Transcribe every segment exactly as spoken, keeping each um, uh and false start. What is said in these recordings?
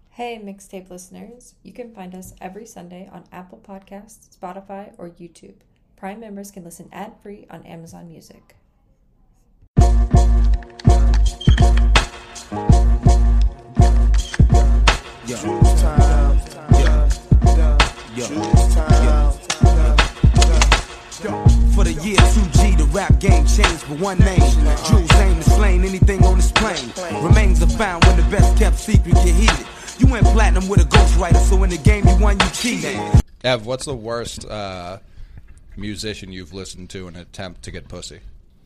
Hey, mixtape listeners. You can find us every Sunday on Apple Podcasts, Spotify, or YouTube. Prime members can listen ad-free on Amazon Music. Yo, time, yeah, yo, time, for the year two G, the rap game changed for one name. Jules aim is slain, anything on this plane remains are found when the best kept secret get heated. You went platinum with a ghostwriter, so in the game you won, you cheated. Ev, what's the worst uh, musician you've listened to in an attempt to get pussy?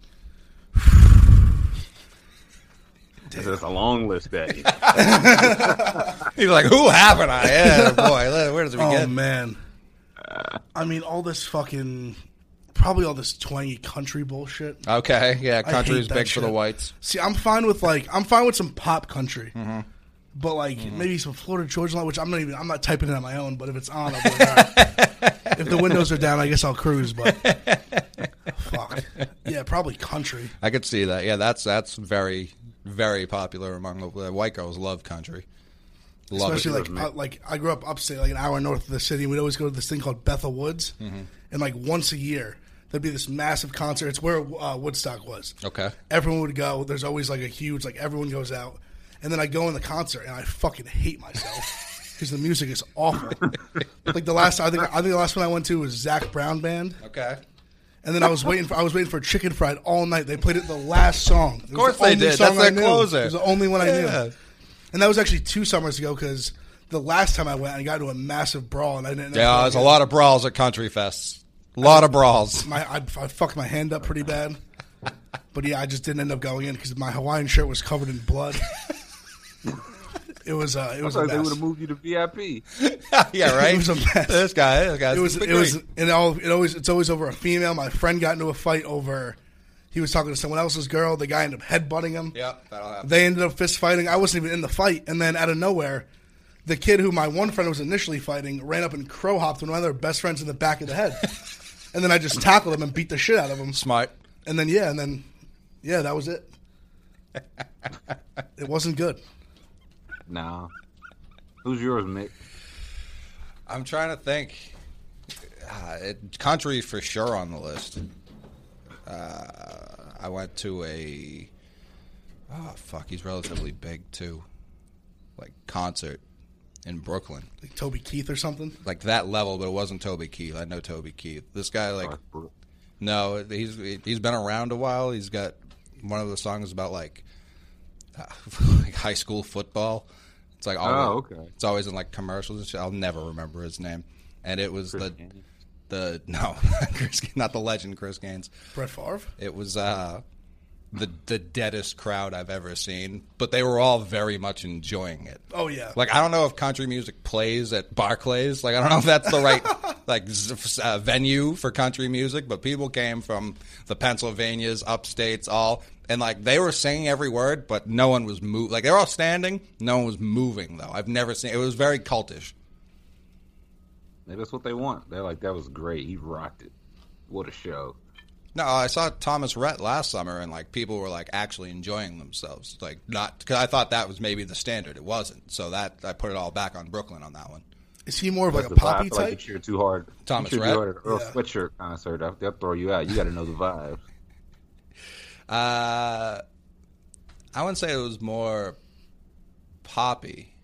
There's a long list, Daddy. He's like, who haven't I? Yeah, boy, where does it begin? Oh, man. I mean, all this fucking... Probably all this twangy country bullshit. Okay, yeah, I country hate is that big for the shit. whites. See, I'm fine with, like... I'm fine with some pop country. Mm-hmm. But, like, mm-hmm. maybe some Florida Georgia line, which I'm not even... I'm not typing it on my own, but if it's on, I'll be like, all right. If the windows are down, I guess I'll cruise, but... Fuck. Yeah, probably country. I could see that. Yeah, that's that's very... very popular among the white girls. Love country, love especially it. like uh, like I grew up upstate, like an hour north of the city. We'd always go to this thing called Bethel Woods, mm-hmm. and like once a year there'd be this massive concert. It's where uh, Woodstock was. Okay, everyone would go. There's always like a huge like everyone goes out, and then I go in the concert and I fucking hate myself because the music is awful. Like the last I think I think the last one I went to was Zac Brown Band. Okay. And then I was waiting for I was waiting for Chicken Fried all night. They played it the last song. Of course the they did. That's their closer. It was the only one I yeah. knew. And that was actually two summers ago because the last time I went, I got into a massive brawl and I didn't. Yeah, there's a lot of brawls at country fests. A lot I, of brawls. My I, I fucked my hand up pretty bad, but yeah, I just didn't end up going in because my Hawaiian shirt was covered in blood. It was. Uh, it was. I thought a mess. They would have moved you to V I P. Yeah, right. It was a mess. This guy. This guy. It was. It great. was. And all. It always. It's always over a female. My friend got into a fight over. He was talking to someone else's girl. The guy ended up headbutting him. Yeah, that'll happen. They ended up fist fighting. I wasn't even in the fight, and then out of nowhere, the kid who my one friend was initially fighting ran up and crow hopped one of their best friends in the back of the head, and then I just tackled him and beat the shit out of him. Smart. And then yeah, and then yeah, that was it. It wasn't good. No. Who's yours, Mick? I'm trying to think. Uh, it, country for sure on the list. Uh, I went to a oh fuck, he's relatively big too, like concert in Brooklyn, like Toby Keith or something, like that level, but it wasn't Toby Keith. I know Toby Keith. This guy, like, no, he's he's been around a while. He's got one of the songs about like, uh, like high school football. It's like always, oh, okay. It's always in like commercials and shit. I'll never remember his name. And it was Chris the Gaines. the no, Chris, not the legend Chris Gaines. Brett Favre. It was uh, the the deadest crowd I've ever seen, but they were all very much enjoying it. Oh yeah. Like I don't know if country music plays at Barclays. Like I don't know if that's the right like uh, venue for country music, but people came from the Pennsylvanias, upstates, all. And, like, they were singing every word, but no one was moving. Like, they were all standing. No one was moving, though. I've never seen it. It was very cultish. Maybe that's what they want. They're like, that was great. He rocked it. What a show. No, I saw Thomas Rhett last summer, and, like, people were, like, actually enjoying themselves. Like, not – because I thought that was maybe the standard. It wasn't. So that – I put it all back on Brooklyn on that one. Is he more of, like, That's a poppy I feel type? like you cheer too hard. Thomas you cheer Rhett? too hard at an Earl Yeah. Sweatshirt concert. They'll, they'll throw you out. You got to know the vibes. Uh, I wouldn't say it was more poppy.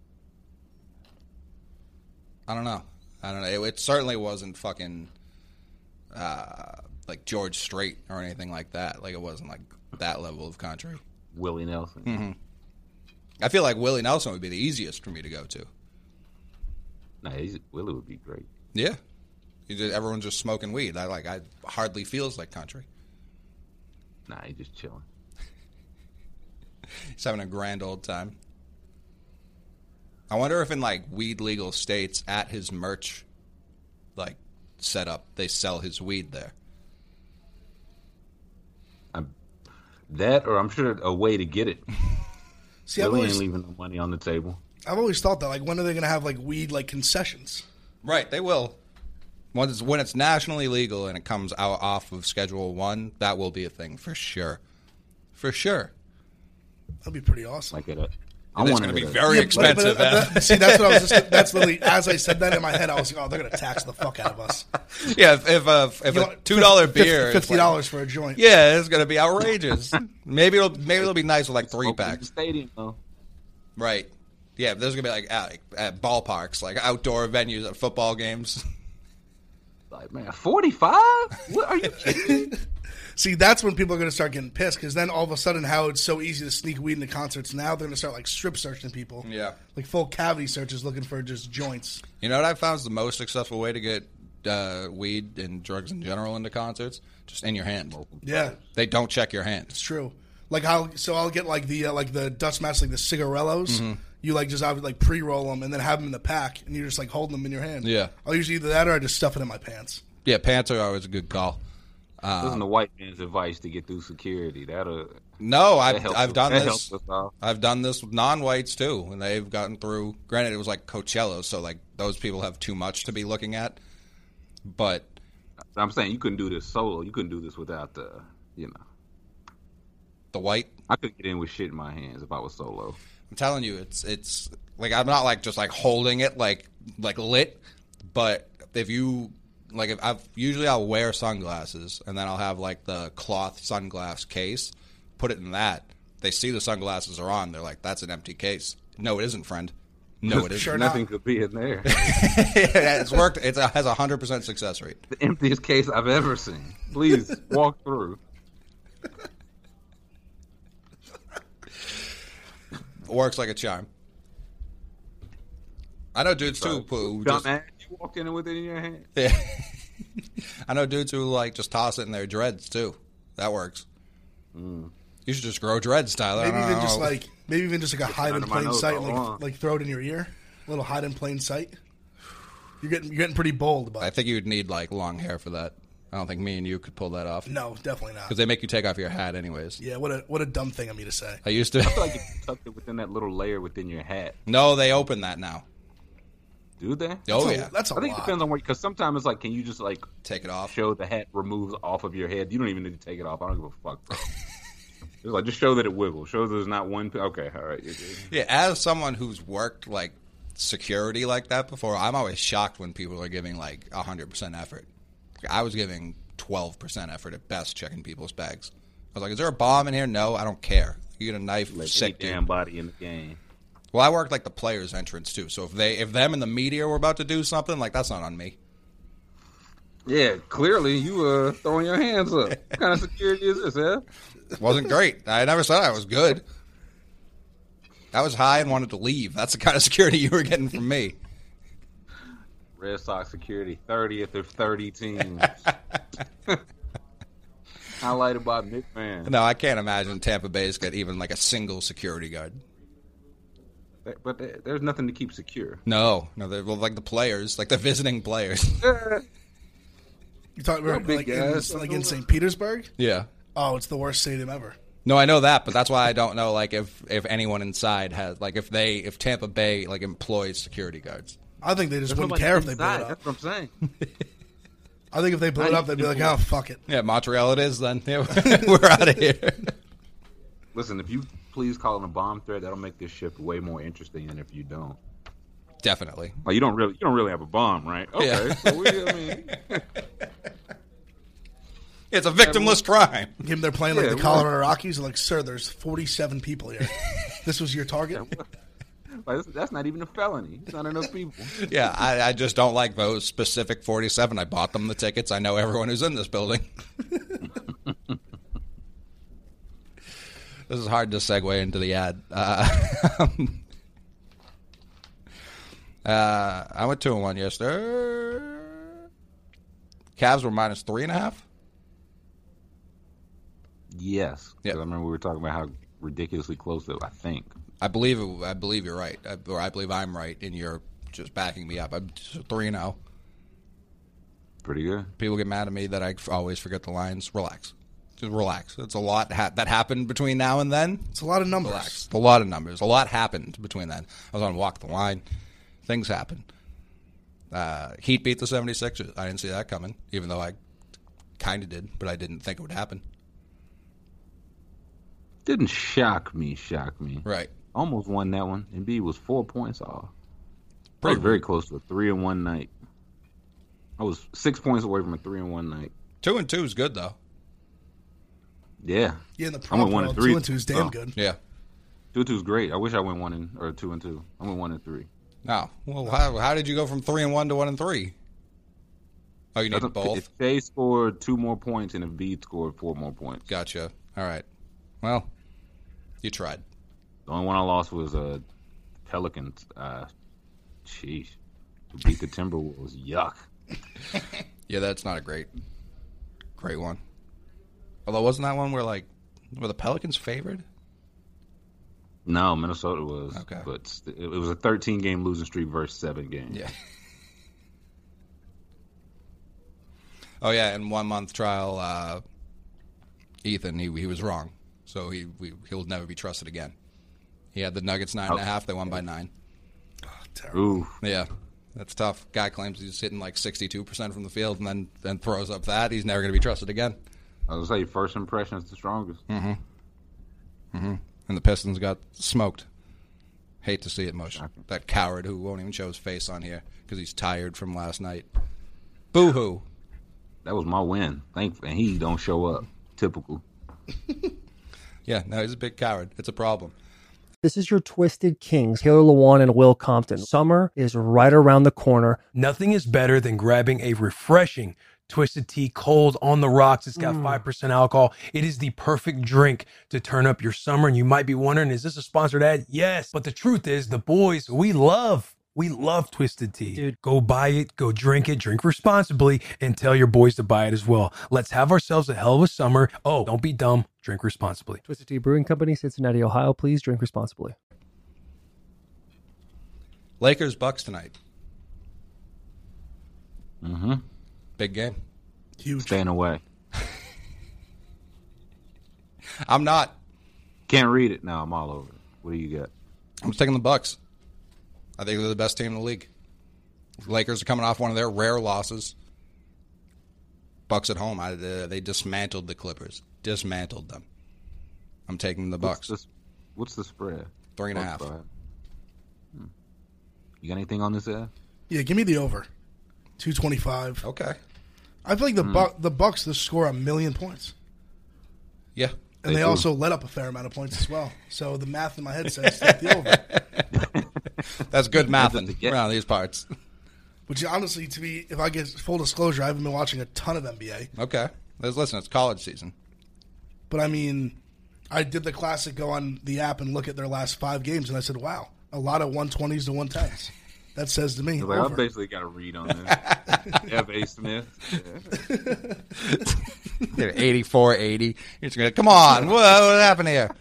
I don't know. I don't know. It, it certainly wasn't fucking uh, like George Strait or anything like that. Like it wasn't like that level of country. Willie Nelson. Mm-hmm. I feel like Willie Nelson would be the easiest for me to go to. Nah, he's, Willie would be great. Yeah, you just, everyone's just smoking weed. I like. I hardly feels like country. Nah, he's just chilling. He's having a grand old time. I wonder if in like weed legal states at his merch like setup they sell his weed there. I'm, that or I'm sure a way to get it. See, I've Willie always, ain't leaving no money on the table. I've always thought that. Like, when are they going to have like weed like concessions? Right, they will. When it's, when it's nationally legal and it comes out off of Schedule One, that will be a thing for sure, for sure. That'd be pretty awesome. Like at a I It's wanted going to be it. very Yeah, but- expensive. but- man. but- but see, that's what I was. Just, that's literally as I said that in my head. I was like, "Oh, they're gonna tax the fuck out of us." yeah, if, if a if You a want two dollar fifty beer, is fifty like- dollars for a joint. yeah, it's going to be outrageous. maybe it'll maybe it'll be nice with like three Open the packs, stadium though. right? Yeah, there's going to be like at, at ballparks, like outdoor venues at football games. Like man, forty five? What are you kidding? See, that's when people are going to start getting pissed because then all of a sudden, how it's so easy to sneak weed into concerts now, they're going to start like strip searching people. Yeah. Like full cavity searches looking for just joints. You know what I found is the most successful way to get uh, weed and drugs in general into concerts? Just in your hand. Yeah, They don't check your hand. it's true. Like how so I'll get like the uh, like the dust masks, like the cigarellos. Mm-hmm. You like just I would like pre-roll them and then have them in the pack, and you're just like holding them in your hand. Yeah. I'll usually either that or I just stuff it in my pants. Yeah, pants are always a good call. Listen to white man's advice to get through security. That'll No, that I've helps I've us- done that this. helps us out. I've done this with non-whites too, and they've gotten through. Granted, it was like Coachella, so like those people have too much to be looking at. But I'm saying you couldn't do this solo. You couldn't do this without the, you know. the white, I couldn't get in with shit in my hands if I was solo. I'm telling you, it's it's like I'm not like just like holding it like like lit, but if you like, if I've usually I'll wear sunglasses and then I'll have like the cloth sunglass case, put it in that. They see the sunglasses are on, they're like, "That's an empty case." No, it isn't, friend. No, it isn't. Sure Nothing not. could be in there. It's worked. It has a hundred percent success rate. The emptiest case I've ever seen. Please walk through. Works like a charm. I know dudes too who just Dumbass, you walked in with it in your hand. yeah. I know dudes who like just toss it in their dreads too. That works. Mm. You should just grow dreads, Tyler. Maybe I don't even just know. like maybe even just like a hide in under my plain nose sight, all like along. like throw it in your ear, a little hide in plain sight. You're getting you're getting pretty bold, I but think you'd need like long hair for that. I don't think me and you could pull that off no, definitely not. because they make you take off your hat anyways. Yeah, what a what a dumb thing of me to say. I used to. I feel like you tucked it within that little layer within your hat. No, they open that now. Do they? Oh That's a- yeah, that's a I think lot. it depends on what, because sometimes it's like, can you just like take it off. show the hat removes off of your head? You don't even need to take it off. I don't give a fuck, bro. It's like, just show that it wiggles. Show that there's not one. Okay, all right. You're good. Yeah, as someone who's worked like security like that before, I'm always shocked when people are giving like one hundred percent effort. I was giving twelve percent effort at best checking people's bags. I was like, is there a bomb in here? No, I don't care. You get a knife, Like any sick dude. damn body in the game. Well, I worked like the players' entrance too. So if they, if them and the media were about to do something, like that's not on me. Yeah, clearly you uh throwing your hands up. What kind of security is this, huh? It wasn't great. I never said I was good. I was high and wanted to leave. That's the kind of security you were getting from me. Red Sox security, thirtieth of thirty teams. Highlighted by McMahon. No, I can't imagine Tampa Bay's got even like a single security guard. But there- there's nothing to keep secure. No, no, they're well, like the players, like the visiting players. You talking Real about big like, in, guys. like in Saint Petersburg? Yeah. Oh, it's the worst stadium ever. No, I know that, but that's why I don't know like if if anyone inside has like if they if Tampa Bay like employs security guards. I think they just There's wouldn't nobody care if they blew inside, it up. That's what I'm saying. I think if they blew it up, they'd be like, "Oh, fuck it." Yeah, Montreal it is. Then yeah, we're out of here. Listen, if you please call it a bomb threat, that'll make this shift way more interesting than if you don't. Definitely. Like you don't really, you don't really have a bomb, right? Okay, Yeah. so we, I mean, It's a victimless crime. Give them they're playing like Yeah, the Colorado Rockies. They're like, "Sir, there's forty-seven people here. This was your target." like, that's, that's not even a felony. It's not enough people. Yeah, I, I just don't like those specific forty-seven. I bought them the tickets. I know everyone who's in this building. This is hard to segue into the ad. Uh, uh, I went two and one yesterday. Cavs were minus three and a half. Yes, Yeah. 'Cause I remember we were talking about how ridiculously close it. I think. I believe it, I believe you're right, I, or I believe I'm right, and you're just backing me up. I'm three and zero. Pretty good. People get mad at me that I f- always forget the lines. Relax, just relax. It's a lot ha- that happened between now and then. It's a lot of numbers. Relax. A lot of numbers. A lot happened between then. I was on Walk the Line. Things happened. Uh, Heat beat the seventy-sixers. I didn't see that coming, even though I kind of did, but I didn't think it would happen. Didn't shock me. Shock me. Right. almost won that one. Embiid was four points off. I Pretty was very close to a three and one night. I was six points away from a three and one night. Two and two is good though. Yeah. Yeah, in the I prop went one world, and three. two and two is damn Oh. good. Yeah. Two and two is great. I wish I went one and or two and two. I went one and three. No. Well, how, how did you go from three and one to one and three? Oh, you needed both. If Shea scored two more points and Embiid scored four more points. Gotcha. All right. Well, you tried. The only one I lost was uh, Pelicans. Uh, sheesh. Who beat the Timberwolves. Yuck. Yeah, that's not a great, great one. Although, wasn't that one where like were the Pelicans favored? No, Minnesota was. Okay. But st- it was a thirteen game losing streak versus seven games. Yeah. Oh yeah, in one month trial, uh, Ethan he he was wrong, so he we, he'll never be trusted again. He had the Nuggets nine and a half. They won by nine. Terrible. Ooh. Yeah, that's tough. Guy claims he's hitting like sixty-two percent from the field, and then then throws up that. He's never going to be trusted again. I was gonna say first impression is the strongest. Mm-hmm. Mm-hmm. And the Pistons got smoked. Hate to see it, Moshe. That coward who won't even show his face on here because he's tired from last night. Boo-hoo. That was my win. Thank and he don't show up. Typical. Yeah, no, he's a big coward. It's a problem. This is your Twisted Kings, Taylor Lewan and Will Compton. Summer is right around the corner. Nothing is better than grabbing a refreshing Twisted Tea cold on the rocks. It's got five percent alcohol. It is the perfect drink to turn up your summer. And you might be wondering, is this a sponsored ad? Yes. But the truth is, the boys, we love, we love Twisted Tea. Dude. Go buy it, go drink it, drink responsibly, and tell your boys to buy it as well. Let's have ourselves a hell of a summer. Oh, don't be dumb. Drink responsibly. Twisted Tea Brewing Company, Cincinnati, Ohio. Please drink responsibly. Lakers Bucks tonight. Mm-hmm. Big game. Huge. Staying away. I'm not. Can't read it now. I'm all over it. What do you got? I'm taking the Bucks. I think they're the best team in the league. Lakers are coming off one of their rare losses. Bucks at home. I, uh, they dismantled the Clippers. Dismantled them. I'm taking the Bucks. What's the, what's the spread? Three and a Bucks half. five. Hmm. You got anything on this ad? Yeah, give me the over. two twenty-five. Okay. I feel like the Buck, the Bucks just score a million points. Yeah. And They they, do. also let up a fair amount of points as well. So the math in my head says take the over. That's good mathing to get- around these parts. Which honestly, to be, if I get full disclosure, I haven't been watching a ton of N B A. Okay. Let's listen. It's college season. But I mean, I did the classic go on the app and look at their last five games, and I said, wow, a lot of one twenties to one tens. That says to me, Like, I over. basically got a read on this. F A. Smith. Yeah. eighty-four eighty. You're just gonna, come on. What, what happened here?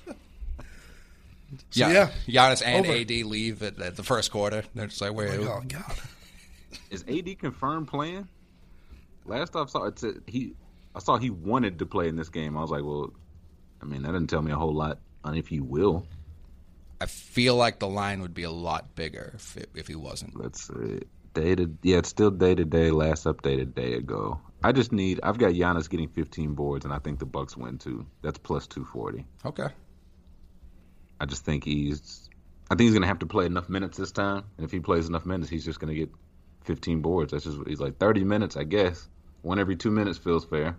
So, yeah. Giannis and Over. A D leave at, at the first quarter. They're just like, wait. Oh, God. Is A D confirmed playing? Last I saw, it said he. I saw he wanted to play in this game. I was like, well, I mean, that doesn't tell me a whole lot on if he will. I feel like the line would be a lot bigger if it, if he wasn't. Let's see. Day to yeah, it's still day to day. Last updated a day ago. I just need. I've got Giannis getting fifteen boards, and I think the Bucks win too. That's plus two forty. Okay. I just think he's. I think he's gonna have to play enough minutes this time, and if he plays enough minutes, he's just gonna get fifteen boards. That's just he's like thirty minutes, I guess. One every two minutes feels fair.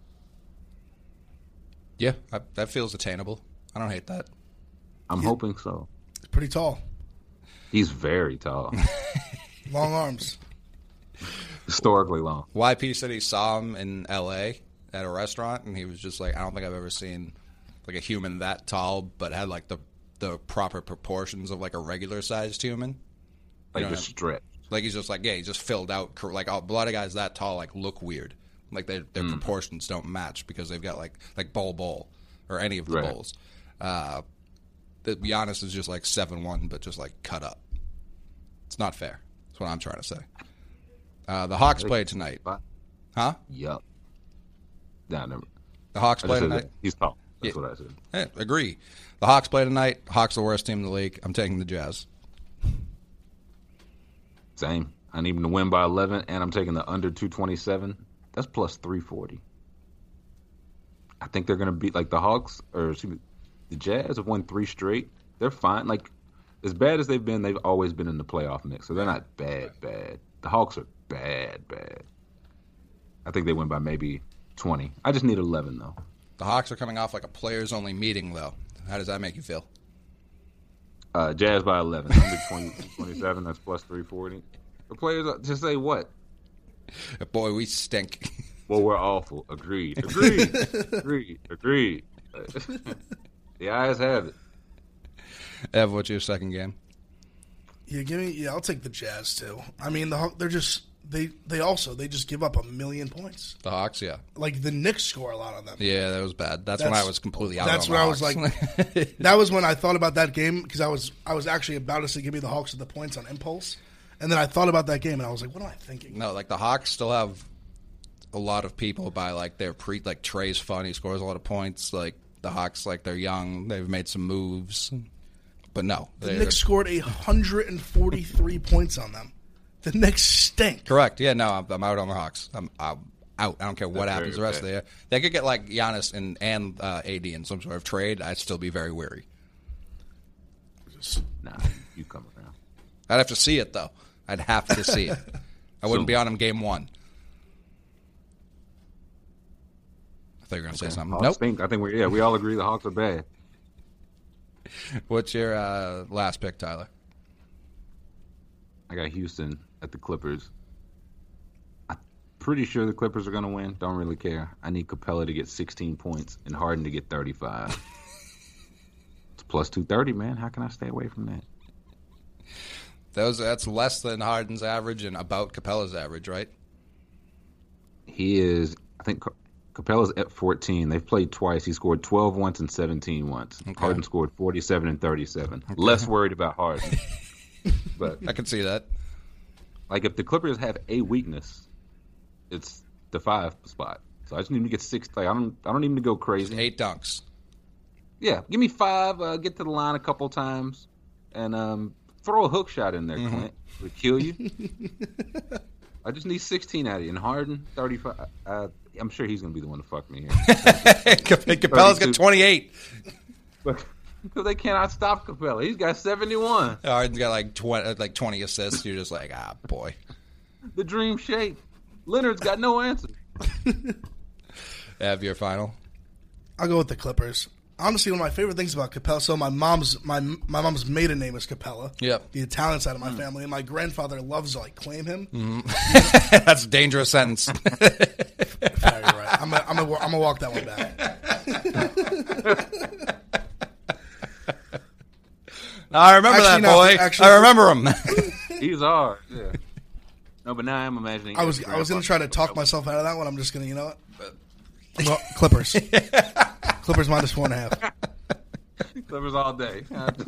Yeah, I, that feels attainable. I don't hate that. I'm hoping so. It's pretty tall. He's very tall, Long arms. historically long. Y P said he saw him in L A at a restaurant, and he was just like, I don't think I've ever seen like a human that tall, but had like the the proper proportions of like a regular sized human. Like You know, just stretched. Like he's just like, yeah, he's just filled out. cor- Like a lot of guys that tall like look weird. Like they, their proportions don't match because they've got like like Bol Bol or any of the Right. Bols. Uh, the Giannis is just like seven one, but just like cut up. It's not fair. That's what I'm trying to say. Uh, the Hawks play tonight, huh? Yup. Nah, never. The Hawks I play just said tonight. that. He's tall. That's Yeah. what I said. Eh, agree. The Hawks play tonight. Hawks the worst team in the league. I'm taking the Jazz. Same. I need him to win by eleven, and I'm taking the under two twenty-seven. That's plus three forty. I think they're going to beat, like, the Hawks, or excuse me, the Jazz have won three straight. they're fine. Like as bad as they've been, they've always been in the playoff mix, so they're not bad. Bad. The Hawks are bad. Bad. I think they win by maybe twenty. I just need eleven though. The Hawks are coming off like a players-only meeting, though. How does that make you feel? Uh, Jazz by eleven. Under twenty, twenty-seven. That's plus three forty. The players just say what? Boy, we stink. Well, we're awful. Agreed. Agreed. Agreed. Agreed. The eyes have it. Ev, what's your second game? Yeah, give me. Yeah, I'll take the Jazz too. I mean, the Haw- they're just they they also they just give up a million points. The Hawks, yeah. Like the Knicks score a lot on them. Yeah, that was bad. That's, That's- when I was completely out That's on where the I was Hawks. like, that was when I thought about that game because I was I was actually about to say give me the Hawks with the points on impulse, and then I thought about that game and I was like, what am I thinking? No, like the Hawks still have a lot of people by like their pre like Trey's fun, he scores a lot of points. Like the Hawks, like they're young, they've made some moves, but no, The they're- Knicks scored a hundred and forty three points on them. The Knicks stink. correct. Yeah, no, I'm, I'm out on the Hawks. I'm, I'm out. I don't care what That's happens the very rest of the year. They could get like Giannis and and uh, A D in some sort of trade. I'd still be very weary. Nah, you come around. I'd have to see it though. I'd have to see it. I wouldn't So- be on him game one. I thought you were going to say something. Hawks Nope. stink. I think we yeah we all agree the Hawks are bad. What's your uh, last pick, Tyler? I got Houston at the Clippers. I'm pretty sure the Clippers are going to win. Don't really care. I need Capella to get sixteen points and Harden to get thirty-five. It's plus two thirty, man. How can I stay away from that? Those that's less than Harden's average and about Capella's average, right? He is, I think Capella's at fourteen. They've played twice. He scored twelve once and seventeen once. Okay. Harden scored forty-seven and thirty-seven. Less worried about Harden. But I can see that. like if the Clippers have a weakness, it's the five spot. So I just need to get six. Like I don't, I don't need to go crazy. Eight dunks. Yeah, give me five. Uh, get to the line a couple times, and um, throw a hook shot in there, Mm-hmm. Clint. Would kill you. I just need sixteen out of you. And Harden, thirty-five. Uh, I'm sure he's gonna be the one to fuck me here. Capella's got twenty-eight. But because they cannot stop Capella, he's got seventy-one. Harden's got like twenty, like twenty assists. You're just like, ah, boy. The dream shape. Leonard's got no answer. Have your final. I'll go with the Clippers. Honestly, one of my favorite things about Capella. So my mom's my my mom's maiden name is Capella. Yep. The Italian side of my family, and my grandfather loves to like claim him. That's a dangerous sentence. Very right. I'm gonna I'm gonna I'm gonna walk that one back. No, I remember Actually, that no, boy. actually- I remember him. He's hard. Yeah. No, but now I'm imagining. I was I was gonna try to talk myself out of that one. I'm just gonna you know what? Well, Clippers. Clippers minus four and a half. Clippers all day.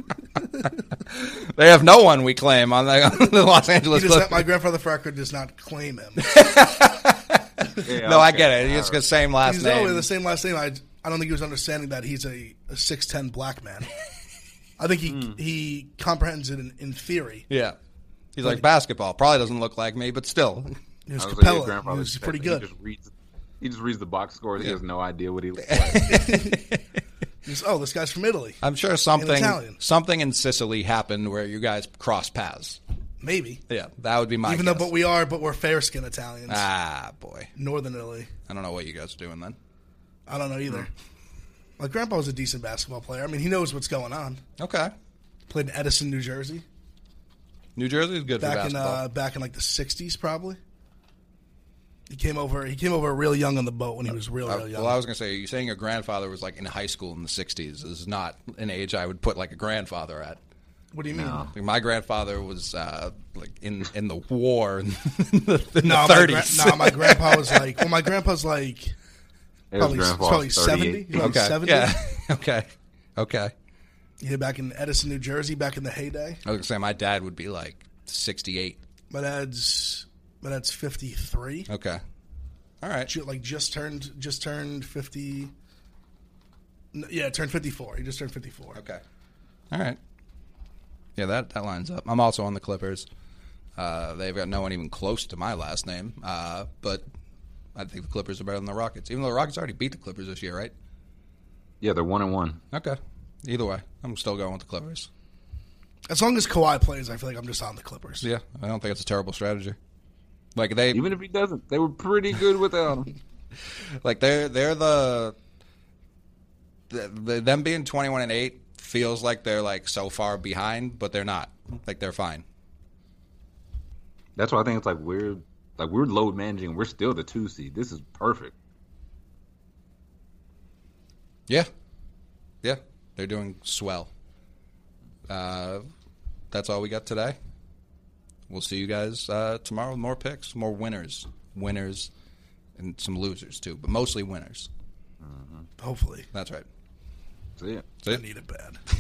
They have no one we claim on the, on the Los He Angeles does not, Clippers. my grandfather, for record, does not claim him. Yeah, No, I okay. get it. It's the same last He's name. only the same last name. I I don't think he was understanding that he's a, a six ten black man. I think he Hmm. he comprehends it in, in theory. Yeah. He's like, basketball. Probably doesn't look like me, but still. He was I was like, your Capella. He grandfather was said pretty that. good. He just reads. He just reads the box scores. He has no idea what he looks like. He's, oh, this guy's from Italy. I'm sure something Italian. something in Sicily happened where you guys crossed paths. Maybe. Yeah, that would be my Even guess. though, but we are, but we're fair skinned Italians. Ah, boy. Northern Italy. I don't know what you guys are doing then. I don't know either. My grandpa was a decent basketball player. I mean, he knows what's going on. Okay. Played in Edison, New Jersey, New Jersey's good for back in basketball. uh, back in like the sixties, probably. He came over. He came over real young on the boat when he was real, Uh, real young. well, I was going to say, you saying your grandfather was like in high school in the sixties is not an age I would put like a grandfather at. what do you mean? Like, my grandfather was uh, like in in the war in the, in No, the my, gra- thirties. no, my grandpa was like. Well, my grandpa's like His probably, grandpa's probably seventy. thirty-eight. He's probably okay. seventy. Yeah. okay. Okay. Yeah, back in Edison, New Jersey, back in the heyday. I was going to say my dad would be like sixty-eight. My dad's my dad's fifty three. Okay. All right. Ju- like just turned just turned fifty. n- Yeah, turned fifty four. He just turned fifty four. Okay. All right. Yeah, that, that lines up. I'm also on the Clippers. Uh, they've got no one even close to my last name, uh, but I think the Clippers are better than the Rockets, even though the Rockets already beat the Clippers this year, right? Yeah, they're one and one. Okay. Either way, I'm still going with the Clippers. As long as Kawhi plays, I feel like I'm just on the Clippers. Yeah, I don't think it's a terrible strategy. Like they, Even if he doesn't, they were pretty good without him. like they're they're the, the, the them being twenty-one and eight feels like they're like so far behind, but they're not. Like they're fine. That's why I think it's like we're like we're load managing. We're still the two seed. This is perfect. Yeah, yeah, they're doing swell. Uh, that's all we got today. We'll see you guys uh, tomorrow with more picks, more winners, winners, and some losers too, but mostly winners. Hopefully. That's right. See ya. See ya. I need it bad.